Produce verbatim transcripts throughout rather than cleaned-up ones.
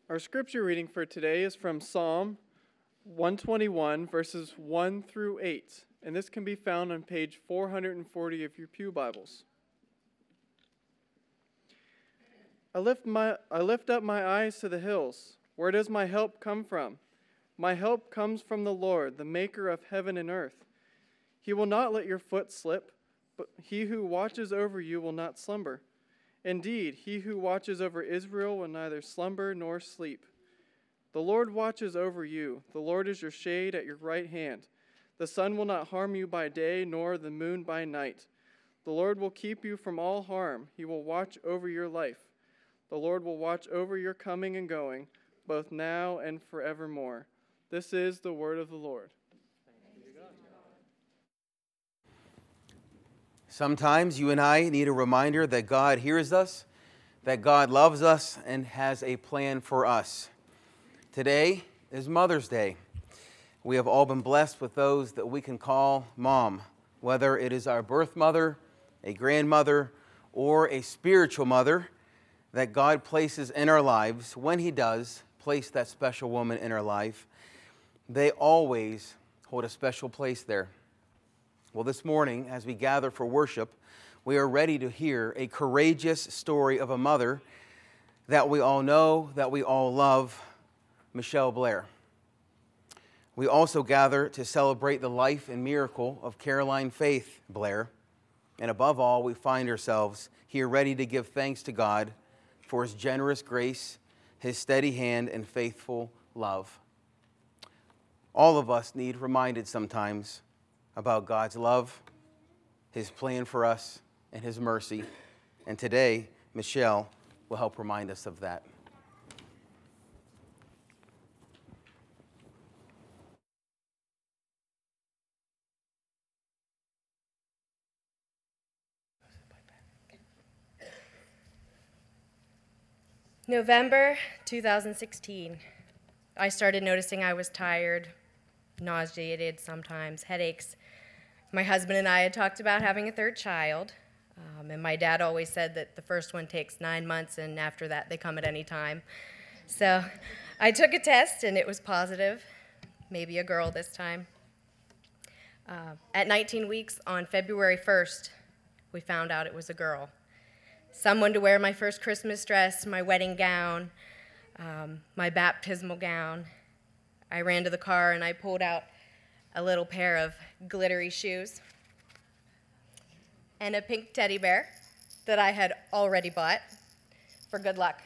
Our scripture reading for today is from Psalm one twenty-one, verses one through eight, and this can be found on page four hundred forty of your pew Bibles. I lift my I lift up my eyes to the hills. Where does my help come from? My help comes from the Lord, the maker of heaven and earth. He will not let your foot slip, but he who watches over you will not slumber. Indeed, he who watches over Israel will neither slumber nor sleep. The Lord watches over you. The Lord is your shade at your right hand. The sun will not harm you by day, nor the moon by night. The Lord will keep you from all harm. He will watch over your life. The Lord will watch over your coming and going, both now and forevermore. This is the word of the Lord. Sometimes you and I need a reminder that God hears us, that God loves us, and has a plan for us. Today is Mother's Day. We have all been blessed with those that we can call mom, whether it is our birth mother, a grandmother, or a spiritual mother that God places in our lives. When He does place that special woman in our life, they always hold a special place there. Well, this morning, as we gather for worship, we are ready to hear a courageous story of a mother that we all know, that we all love, Michelle Blair. We also gather to celebrate the life and miracle of Caroline Faith Blair. And above all, we find ourselves here ready to give thanks to God for His generous grace, His steady hand, and faithful love. All of us need reminded sometimes about God's love, His plan for us, and His mercy. And today, Michelle will help remind us of that. November two thousand sixteen, I started noticing I was tired, nauseated sometimes, headaches. My husband and I had talked about having a third child, um, and my dad always said that the first one takes nine months, and after that they come at any time. So I took a test, and it was positive, maybe a girl this time. Uh, at nineteen weeks, on February first, we found out it was a girl. Someone to wear my first Christmas dress, my wedding gown, um, my baptismal gown. I ran to the car and I pulled out a little pair of glittery shoes and a pink teddy bear that I had already bought for good luck.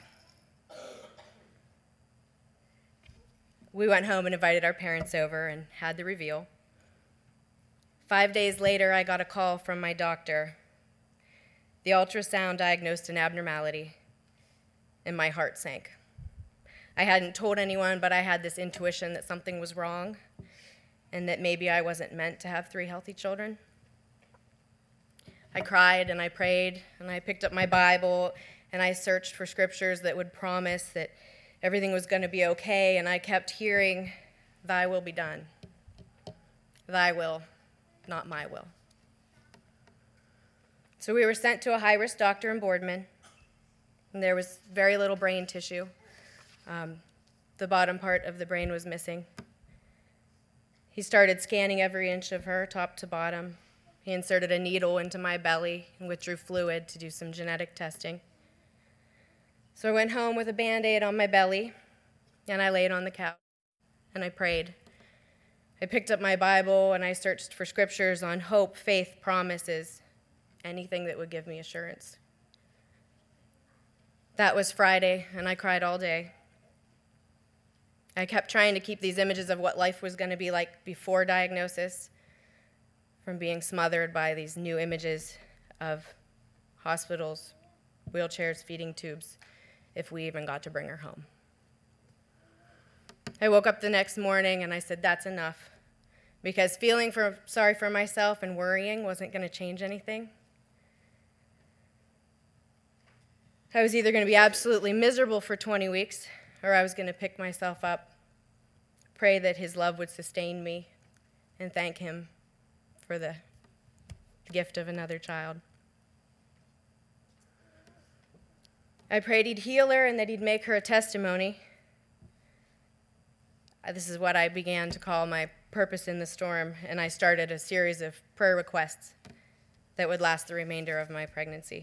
We went home and invited our parents over and had the reveal. Five days later, I got a call from my doctor. The ultrasound diagnosed an abnormality, and my heart sank. I hadn't told anyone, but I had this intuition that something was wrong and that maybe I wasn't meant to have three healthy children. I cried and I prayed and I picked up my Bible and I searched for scriptures that would promise that everything was going to be okay, and I kept hearing, "Thy will be done. Thy will, not my will." So we were sent to a high-risk doctor in Boardman, and there was very little brain tissue. Um, the bottom part of the brain was missing. He started scanning every inch of her, top to bottom. He inserted a needle into my belly and withdrew fluid to do some genetic testing. So I went home with a Band-Aid on my belly, and I laid on the couch, and I prayed. I picked up my Bible, and I searched for scriptures on hope, faith, promises, anything that would give me assurance. That was Friday, and I cried all day. I kept trying to keep these images of what life was going to be like before diagnosis from being smothered by these new images of hospitals, wheelchairs, feeding tubes, if we even got to bring her home. I woke up the next morning and I said, that's enough, because feeling for, sorry for myself and worrying wasn't going to change anything. I was either going to be absolutely miserable for twenty weeks, or I was going to pick myself up, pray that His love would sustain me, and thank Him for the gift of another child. I prayed He'd heal her and that He'd make her a testimony, Uh, This is what I began to call my purpose in the storm, and I started a series of prayer requests that would last the remainder of my pregnancy.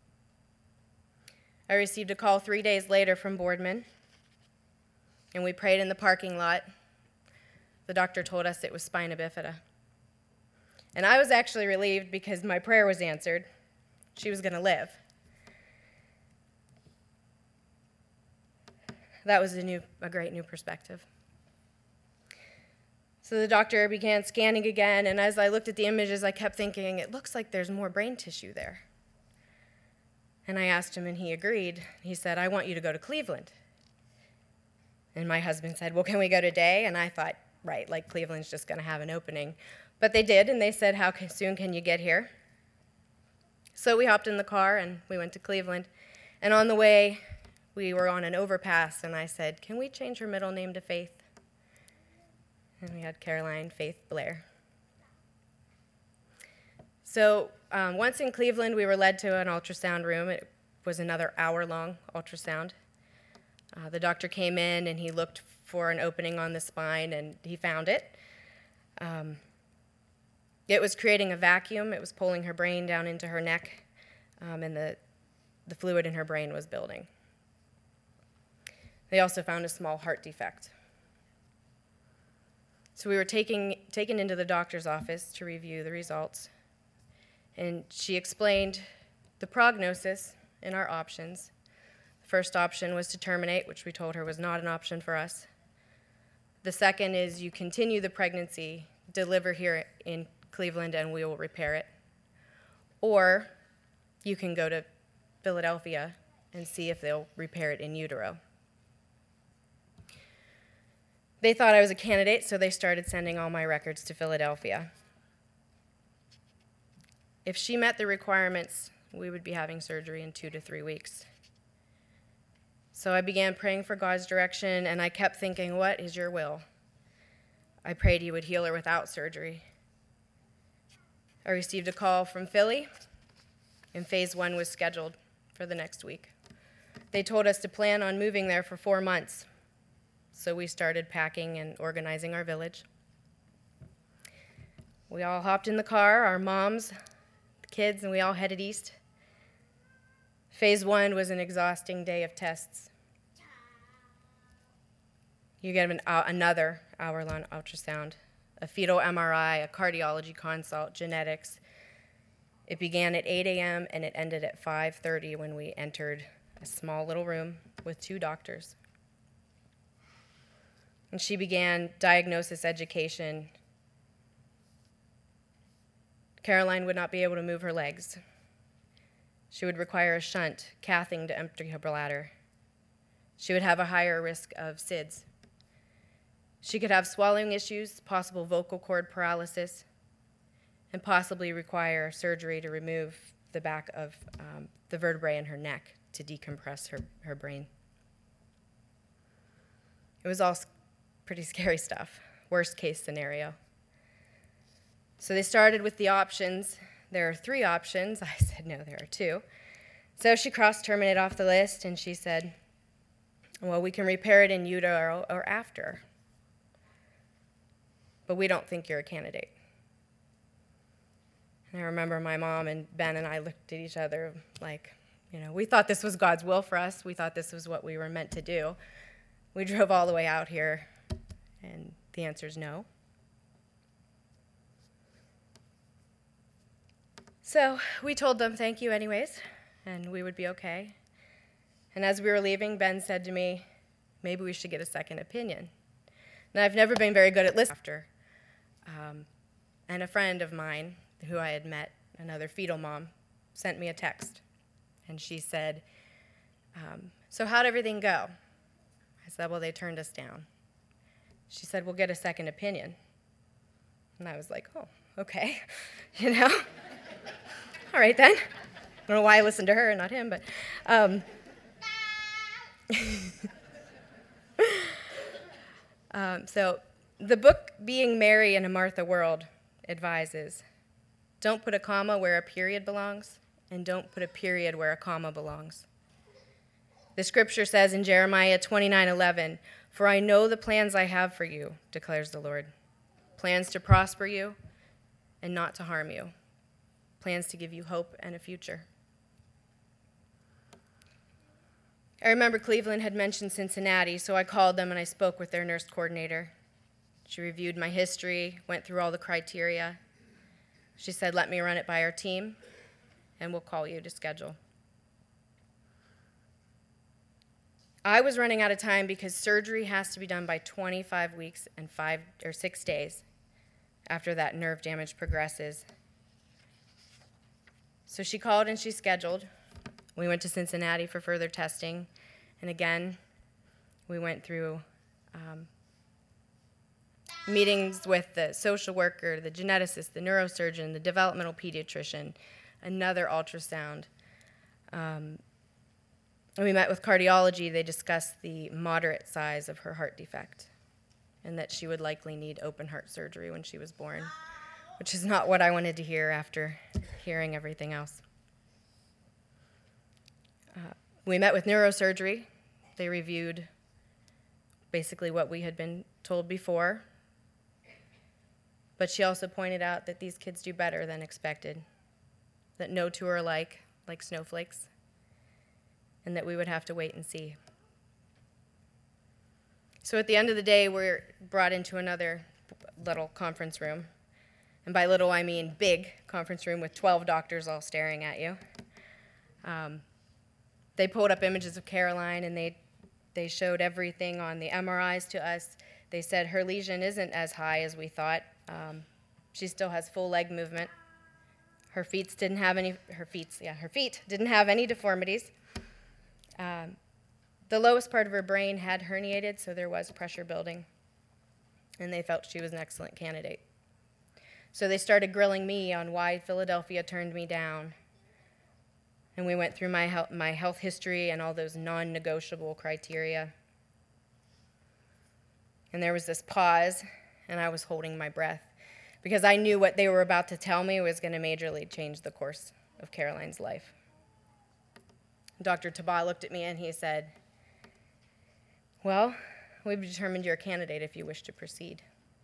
I received a call three days later from Boardman, and we prayed in the parking lot. The doctor told us it was spina bifida. And I was actually relieved because my prayer was answered. She was going to live. That was a new, a great new perspective. So the doctor began scanning again, and as I looked at the images, I kept thinking, it looks like there's more brain tissue there. And I asked him, and he agreed. He said, I want you to go to Cleveland. And my husband said, well, can we go today? And I thought, right, like Cleveland's just going to have an opening. But they did, and they said, how soon can you get here? So we hopped in the car, and we went to Cleveland. And on the way, we were on an overpass, and I said, can we change her middle name to Faith? And we had Caroline Faith Blair. So um, once in Cleveland, we were led to an ultrasound room. It was another hour-long ultrasound. Uh, the doctor came in, and he looked for an opening on the spine, and he found it. Um, it was creating a vacuum. It was pulling her brain down into her neck, um, and the, the fluid in her brain was building. They also found a small heart defect. So we were taking, taken into the doctor's office to review the results, and she explained the prognosis and our options. The first option was to terminate, which we told her was not an option for us. The second is you continue the pregnancy, deliver here in Cleveland, and we will repair it. Or you can go to Philadelphia and see if they'll repair it in utero. They thought I was a candidate, so they started sending all my records to Philadelphia. If she met the requirements, we would be having surgery in two to three weeks. So I began praying for God's direction, and I kept thinking, what is your will? I prayed he would heal her without surgery. I received a call from Philly, and phase one was scheduled for the next week. They told us to plan on moving there for four months. So we started packing and organizing our village. We all hopped in the car, our moms, the kids, and we all headed east. Phase one was an exhausting day of tests. You get an, uh, another hour-long ultrasound, a fetal M R I, a cardiology consult, genetics. It began at eight a.m. and it ended at five thirty when we entered a small little room with two doctors. And she began diagnosis education. Caroline would not be able to move her legs. She would require a shunt, cathing to empty her bladder. She would have a higher risk of S I D S. She could have swallowing issues, possible vocal cord paralysis, and possibly require surgery to remove the back of um, the vertebrae in her neck to decompress her, her brain. It was all pretty scary stuff, worst case scenario. So they started with the options. There are three options. I said, no, there are two. So she crossed terminate off the list, and she said, well, we can repair it in utero or after, but we don't think you're a candidate. And I remember my mom and Ben and I looked at each other like, you know, we thought this was God's will for us. We thought this was what we were meant to do. We drove all the way out here, and the answer is no. So we told them thank you anyways, and we would be okay. And as we were leaving, Ben said to me, maybe we should get a second opinion. And I've never been very good at listening after. Um, and a friend of mine who I had met, another fetal mom, sent me a text. And she said, um, so how'd everything go? I said, well, they turned us down. She said, we'll get a second opinion. And I was like, oh, okay, you know? All right, then. I don't know why I listened to her and not him, but... Um, um, so the book Being Mary in a Martha World advises, don't put a comma where a period belongs, and don't put a period where a comma belongs. The scripture says in Jeremiah twenty-nine eleven, "For I know the plans I have for you, declares the Lord. Plans to prosper you and not to harm you. Plans to give you hope and a future." I remember Cleveland had mentioned Cincinnati, so I called them and I spoke with their nurse coordinator. She reviewed my history, went through all the criteria. She said, "Let me run it by our team, and we'll call you to schedule." I was running out of time because surgery has to be done by twenty-five weeks and five or six days after that nerve damage progresses. So she called and she scheduled. We went to Cincinnati for further testing, and again, we went through um, meetings with the social worker, the geneticist, the neurosurgeon, the developmental pediatrician, another ultrasound. Um, When we met with cardiology, they discussed the moderate size of her heart defect and that she would likely need open heart surgery when she was born, which is not what I wanted to hear after hearing everything else. Uh, we met with neurosurgery. They reviewed basically what we had been told before, but she also pointed out that these kids do better than expected, that no two are alike, like snowflakes, and that we would have to wait and see. So at the end of the day, we're brought into another little conference room. And by little, I mean big conference room with twelve doctors all staring at you. Um, they pulled up images of Caroline, and they, they showed everything on the M R Is to us. They said her lesion isn't as high as we thought. Um, she still has full leg movement. Her feet didn't have any, her feet, yeah, her feet didn't have any deformities. Um, the lowest part of her brain had herniated, so there was pressure building, and they felt she was an excellent candidate. So they started grilling me on why Philadelphia turned me down, and we went through my health, my health history and all those non-negotiable criteria. And there was this pause, and I was holding my breath, because I knew what they were about to tell me was going to majorly change the course of Caroline's life. Doctor Taba looked at me and he said, "Well, we've determined you're a candidate if you wish to proceed."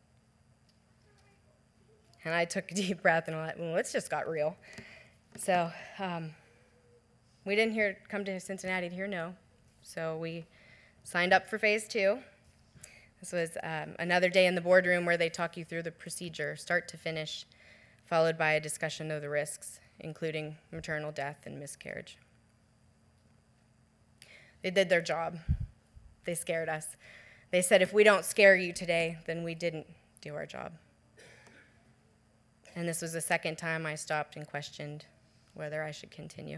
And I took a deep breath and I went, well, it's just got real. So um, we didn't hear, come to Cincinnati to hear no. So we signed up for phase two. This was um, another day in the boardroom where they talk you through the procedure, start to finish, followed by a discussion of the risks, including maternal death and miscarriage. They did their job. They scared us. They said, if we don't scare you today, then we didn't do our job. And this was the second time I stopped and questioned whether I should continue.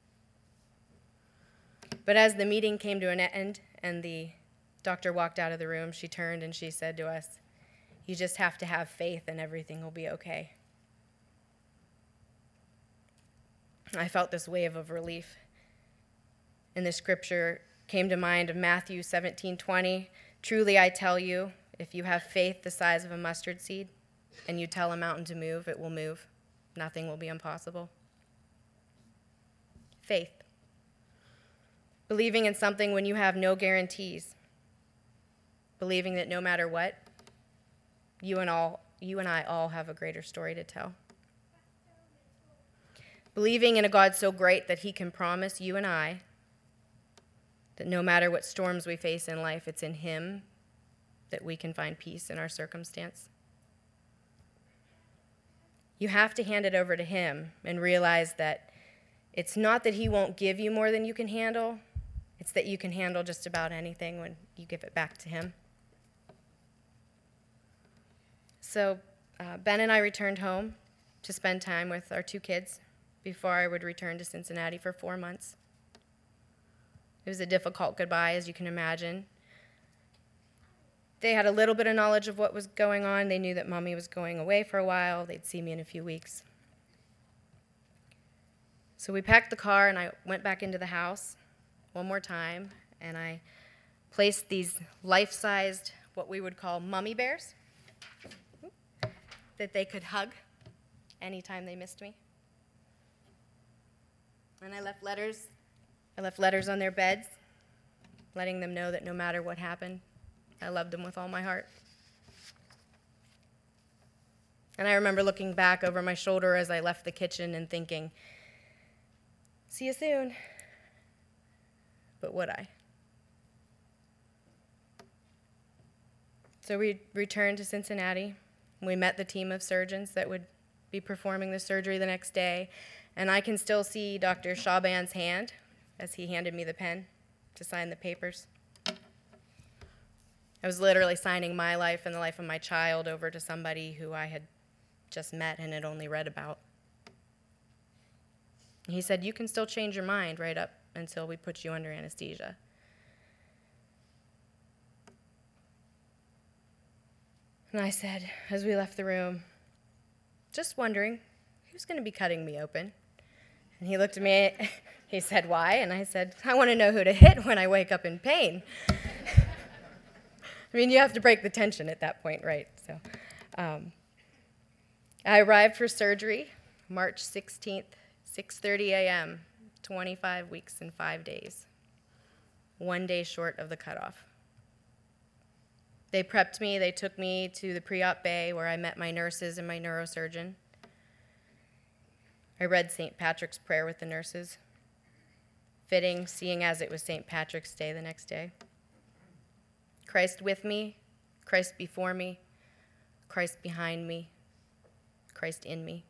But as the meeting came to an end and the doctor walked out of the room, she turned and she said to us, "You just have to have faith and everything will be okay." I felt this wave of relief. And the scripture came to mind of Matthew seventeen twenty. "Truly I tell you, if you have faith the size of a mustard seed, and you tell a mountain to move, it will move. Nothing will be impossible." Faith. Believing in something when you have no guarantees. Believing that no matter what, you and all, you and I all have a greater story to tell. Believing in a God so great that he can promise you and I that no matter what storms we face in life, it's in him that we can find peace in our circumstance. You have to hand it over to him and realize that it's not that he won't give you more than you can handle, it's that you can handle just about anything when you give it back to him. So uh, Ben and I returned home to spend time with our two kids before I would return to Cincinnati for four months. It was a difficult goodbye, as you can imagine. They had a little bit of knowledge of what was going on. They knew that Mommy was going away for a while. They'd see me in a few weeks. So we packed the car, and I went back into the house one more time, and I placed these life-sized, what we would call mummy bears, that they could hug anytime they missed me. And I left letters. I left letters on their beds letting them know that no matter what happened, I loved them with all my heart. And I remember looking back over my shoulder as I left the kitchen and thinking, see you soon. But would I? So we returned to Cincinnati. We met the team of surgeons that would be performing the surgery the next day, and I can still see Doctor Shaban's hand as he handed me the pen to sign the papers. I was literally signing my life and the life of my child over to somebody who I had just met and had only read about. He said, you can still change your mind right up until we put you under anesthesia. And I said, as we left the room, just wondering, who's going to be cutting me open? And he looked at me, he said, why? And I said, I want to know who to hit when I wake up in pain. I mean, you have to break the tension at that point, right? So, um, I arrived for surgery March sixteenth, six thirty a.m., twenty-five weeks and five days, one day short of the cutoff. They prepped me. They took me to the pre-op bay where I met my nurses and my neurosurgeon. I read Saint Patrick's Prayer with the nurses, fitting, seeing as it was Saint Patrick's Day the next day. Christ with me, Christ before me, Christ behind me, Christ in me.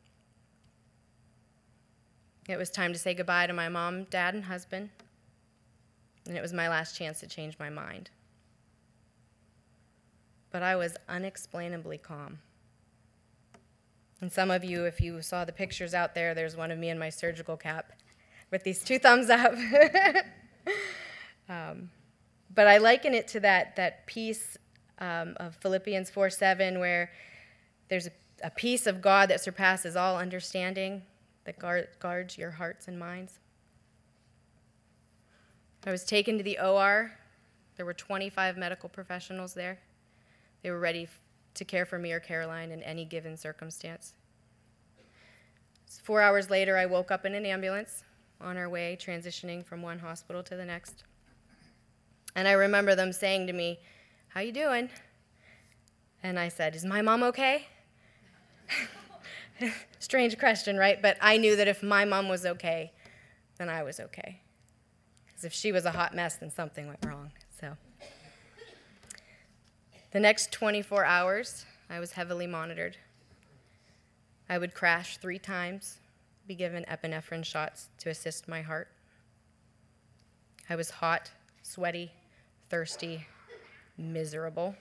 It was time to say goodbye to my mom, dad, and husband, and it was my last chance to change my mind. But I was unexplainably calm. And some of you, if you saw the pictures out there, there's one of me in my surgical cap with these two thumbs up. um, but I liken it to that, that piece um, of Philippians four seven where there's a, a peace of God that surpasses all understanding that guard, guards your hearts and minds. I was taken to the O R. There were twenty-five medical professionals there. They were ready to care for me or Caroline in any given circumstance. Four hours later, I woke up in an ambulance on our way, transitioning from one hospital to the next. And I remember them saying to me, "How you doing?" And I said, "Is my mom okay?" Strange question, right? But I knew that if my mom was okay, then I was okay. Because if she was a hot mess, then something went wrong. So the next twenty-four hours, I was heavily monitored. I would crash three times, be given epinephrine shots to assist my heart. I was hot, sweaty, thirsty, miserable.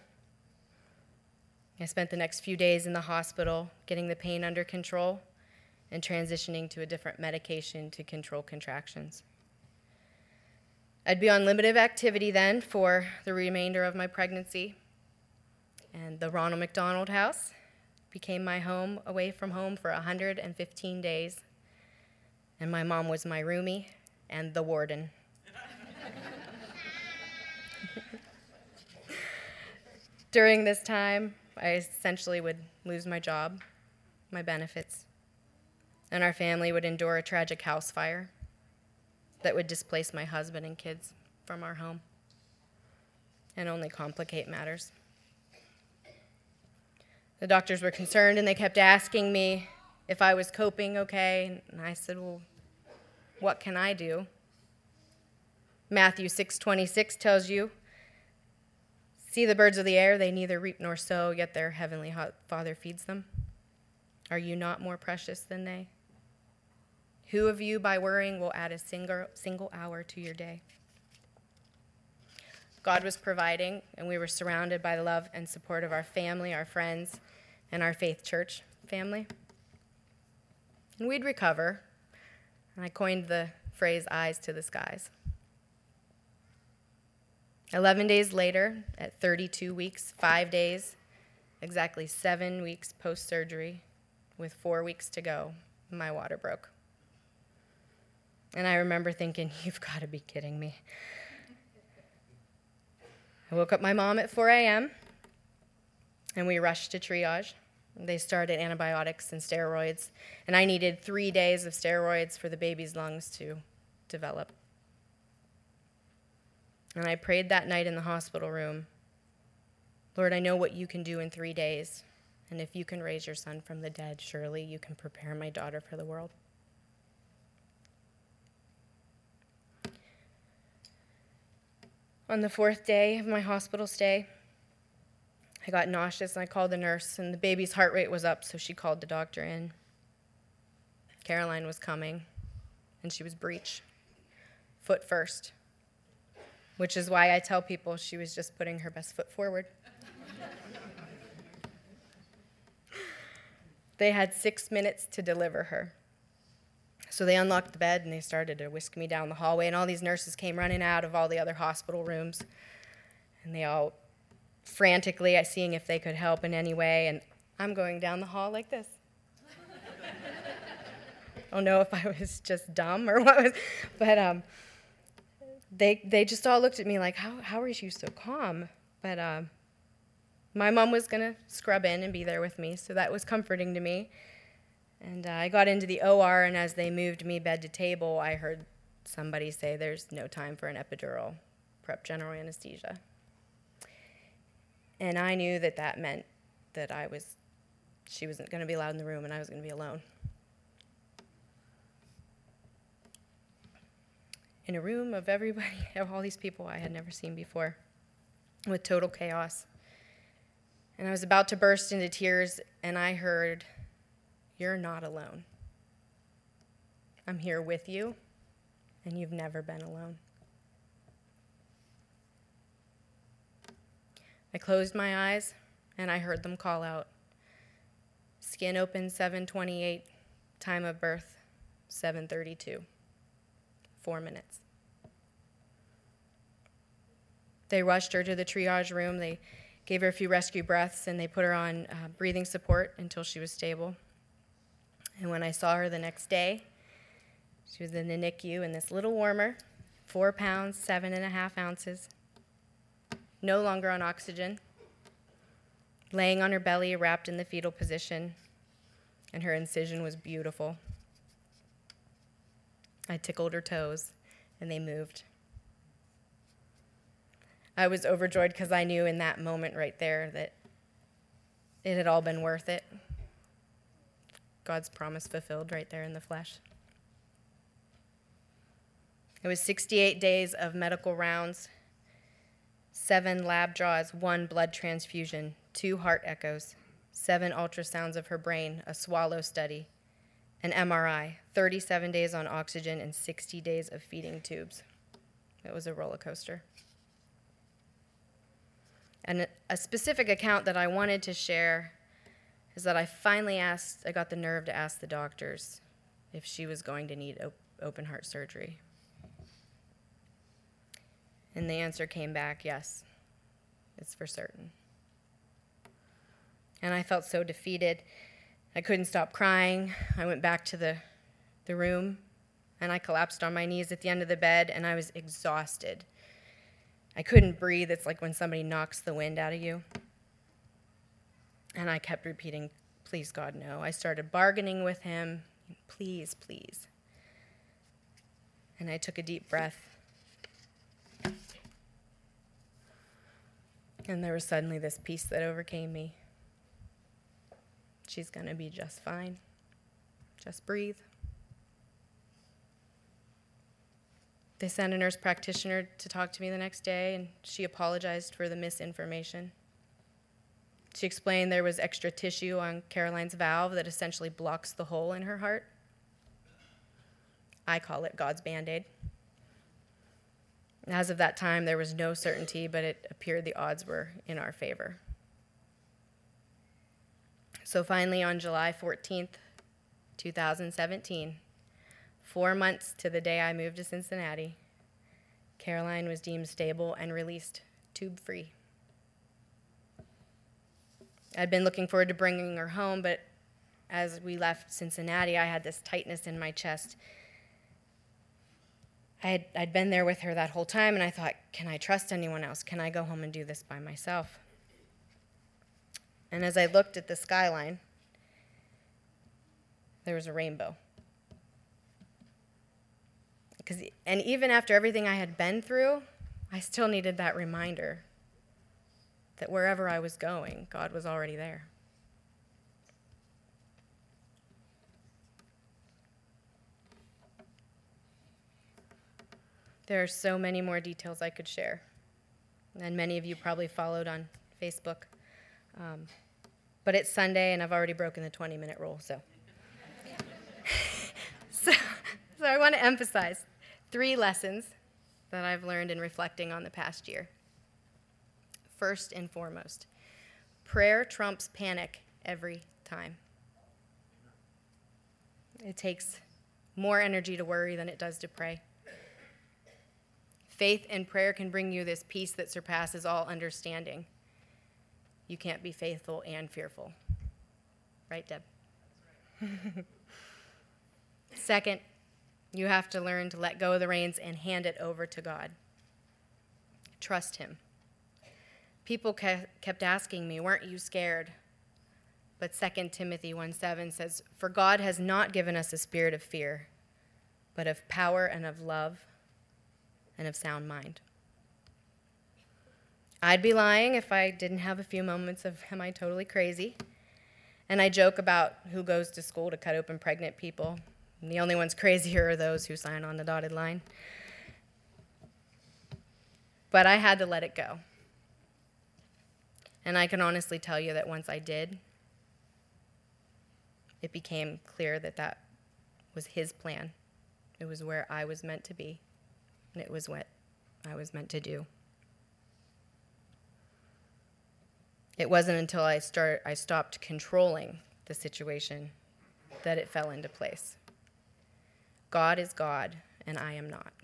I spent the next few days in the hospital getting the pain under control and transitioning to a different medication to control contractions. I'd be on limited activity then for the remainder of my pregnancy, and the Ronald McDonald House became my home away from home for one hundred fifteen days, and my mom was my roomie and the warden. During this time, I essentially would lose my job, my benefits, and our family would endure a tragic house fire that would displace my husband and kids from our home and only complicate matters. The doctors were concerned, and they kept asking me if I was coping okay, and I said, well, what can I do? Matthew six twenty-six tells you, "See the birds of the air, they neither reap nor sow, yet their heavenly Father feeds them. Are you not more precious than they? Who of you, by worrying, will add a single, single hour to your day?" God was providing, and we were surrounded by the love and support of our family, our friends, and our faith church family. And we'd recover, and I coined the phrase, eyes to the skies. Eleven days later, at thirty-two weeks, five days, exactly seven weeks post-surgery, with four weeks to go, my water broke. And I remember thinking, you've got to be kidding me. I woke up my mom at four a.m., and we rushed to triage. They started antibiotics and steroids, and I needed three days of steroids for the baby's lungs to develop. And I prayed that night in the hospital room, Lord, I know what you can do in three days. And if you can raise your son from the dead, surely you can prepare my daughter for the world. On the fourth day of my hospital stay, I got nauseous and I called the nurse, and the baby's heart rate was up, so she called the doctor in. Caroline was coming, and she was breech, foot first, which is why I tell people she was just putting her best foot forward. They had six minutes to deliver her. So they unlocked the bed, and they started to whisk me down the hallway, and all these nurses came running out of all the other hospital rooms, and they all frantically seeing if they could help in any way, and I'm going down the hall like this. I don't know if I was just dumb or what was, but um, they they just all looked at me like, how how are you so calm? But um, my mom was gonna scrub in and be there with me, so that was comforting to me. And uh, I got into the O R, and as they moved me bed to table, I heard somebody say, "There's no time for an epidural, prep general anesthesia." And I knew that that meant that I was, she wasn't going to be allowed in the room, and I was going to be alone. In a room of everybody, of all these people I had never seen before, with total chaos. And I was about to burst into tears, and I heard, "You're not alone. I'm here with you, and you've never been alone." I closed my eyes, and I heard them call out, "Skin open seven twenty-eight, time of birth seven thirty-two, four minutes." They rushed her to the triage room. They gave her a few rescue breaths, and they put her on uh, breathing support until she was stable. And when I saw her the next day, she was in the N I C U in this little warmer, four pounds, seven and a half ounces, no longer on oxygen, laying on her belly, wrapped in the fetal position, and her incision was beautiful. I tickled her toes, and they moved. I was overjoyed because I knew in that moment right there that it had all been worth it. God's promise fulfilled right there in the flesh. It was sixty-eight days of medical rounds, seven lab draws, one blood transfusion, two heart echoes, seven ultrasounds of her brain, a swallow study, an M R I, thirty-seven days on oxygen, and sixty days of feeding tubes. It was a roller coaster. And a specific account that I wanted to share is that I finally asked, I got the nerve to ask the doctors if she was going to need op- open heart surgery. And the answer came back, yes, it's for certain. And I felt so defeated. I couldn't stop crying. I went back to the, the room, and I collapsed on my knees at the end of the bed, and I was exhausted. I couldn't breathe. It's like when somebody knocks the wind out of you. And I kept repeating, "Please, God, no." I started bargaining with him, "Please, please." And I took a deep breath. And there was suddenly this peace that overcame me. She's going to be just fine. Just breathe. They sent a nurse practitioner to talk to me the next day, and she apologized for the misinformation. She explained there was extra tissue on Caroline's valve that essentially blocks the hole in her heart. I call it God's Band-Aid. As of that time, there was no certainty, but it appeared the odds were in our favor. So finally, on July fourteenth, twenty seventeen, four months to the day I moved to Cincinnati, Caroline was deemed stable and released tube-free. I'd been looking forward to bringing her home, but as we left Cincinnati, I had this tightness in my chest. I had, I'd been there with her that whole time, and I thought, can I trust anyone else? Can I go home and do this by myself? And as I looked at the skyline, there was a rainbow. Because, and even after everything I had been through, I still needed that reminder that wherever I was going, God was already there. There are so many more details I could share, and many of you probably followed on Facebook. Um, but it's Sunday, and I've already broken the twenty-minute rule, so. so. So I want to emphasize three lessons that I've learned in reflecting on the past year. First and foremost, prayer trumps panic every time. It takes more energy to worry than it does to pray. Faith and prayer can bring you this peace that surpasses all understanding. You can't be faithful and fearful. Right, Deb? Second, you have to learn to let go of the reins and hand it over to God. Trust him. People ke- kept asking me, weren't you scared? But Second Timothy one seven says, for God has not given us a spirit of fear, but of power and of love and of sound mind. I'd be lying if I didn't have a few moments of, am I totally crazy? And I joke about who goes to school to cut open pregnant people. And the only ones crazier are those who sign on the dotted line. But I had to let it go. And I can honestly tell you that once I did, it became clear that that was his plan. It was where I was meant to be. And it was what I was meant to do. It wasn't until I start, I stopped controlling the situation that it fell into place. God is God, and I am not.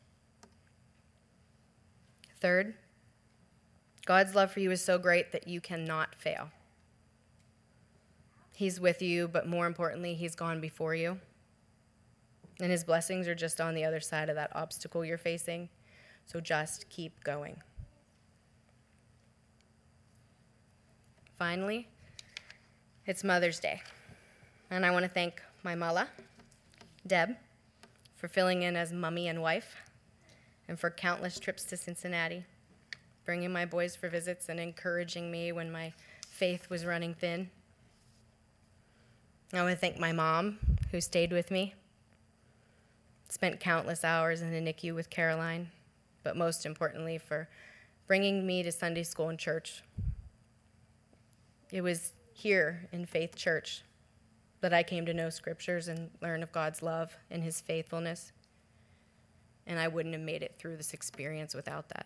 Third, God's love for you is so great that you cannot fail. He's with you, but more importantly, he's gone before you. And his blessings are just on the other side of that obstacle you're facing. So just keep going. Finally, it's Mother's Day. And I want to thank my mala, Deb, for filling in as mummy and wife, and for countless trips to Cincinnati, bringing my boys for visits and encouraging me when my faith was running thin. I want to thank my mom, who stayed with me, spent countless hours in the N I C U with Caroline, but most importantly for bringing me to Sunday school and church. It was here in Faith Church that I came to know scriptures and learn of God's love and his faithfulness, and I wouldn't have made it through this experience without that.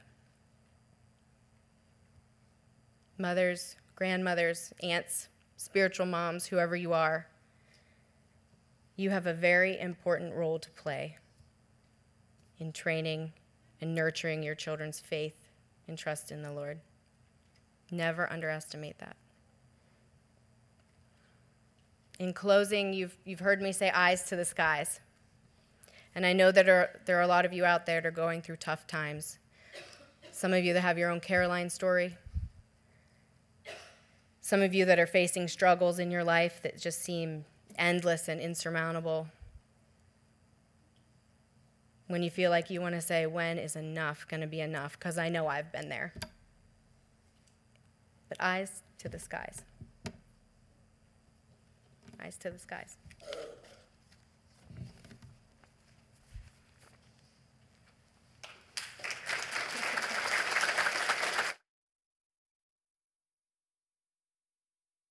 Mothers, grandmothers, aunts, spiritual moms, whoever you are, you have a very important role to play in training and nurturing your children's faith and trust in the Lord. Never underestimate that. In closing, you've, you've heard me say eyes to the skies. And I know that are, there are a lot of you out there that are going through tough times. Some of you that have your own Caroline story. Some of you that are facing struggles in your life that just seem endless and insurmountable. When you feel like you want to say, when is enough going to be enough? Because I know I've been there. But eyes to the skies. Eyes to the skies.